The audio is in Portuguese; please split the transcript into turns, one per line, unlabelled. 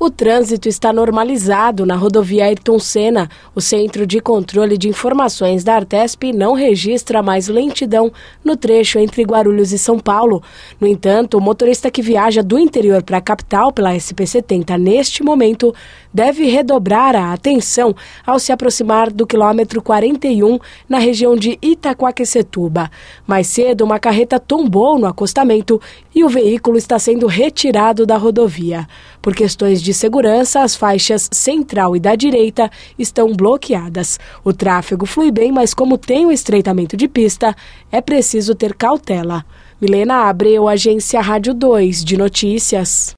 O trânsito está normalizado na rodovia Ayrton Senna. O Centro de Controle de Informações da Artesp não registra mais lentidão no trecho entre Guarulhos e São Paulo. No entanto, o motorista que viaja do interior para a capital pela SP-70 neste momento deve redobrar a atenção ao se aproximar do quilômetro 41 na região de Itaquaquecetuba. Mais cedo, uma carreta tombou no acostamento e o veículo está sendo retirado da rodovia. Por questões de segurança, as faixas central e da direita estão bloqueadas. O tráfego flui bem, mas como tem um estreitamento de pista, é preciso ter cautela. Milena Abreu, Agência Rádio 2 de Notícias.